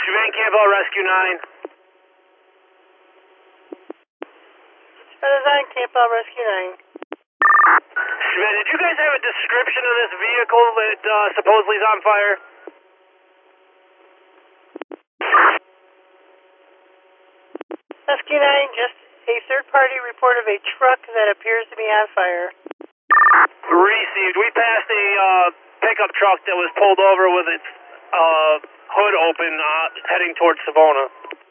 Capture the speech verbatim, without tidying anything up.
Shevane Campbell, Rescue nine. Design Campbell, Rescue nine. Shevane, did you guys have a description of this vehicle that uh, supposedly is on fire? Rescue nine, just a third-party report of a truck that appears to be on fire. Received. We passed a uh, pickup truck that was pulled over with its uh, hood open, uh, heading towards Savona.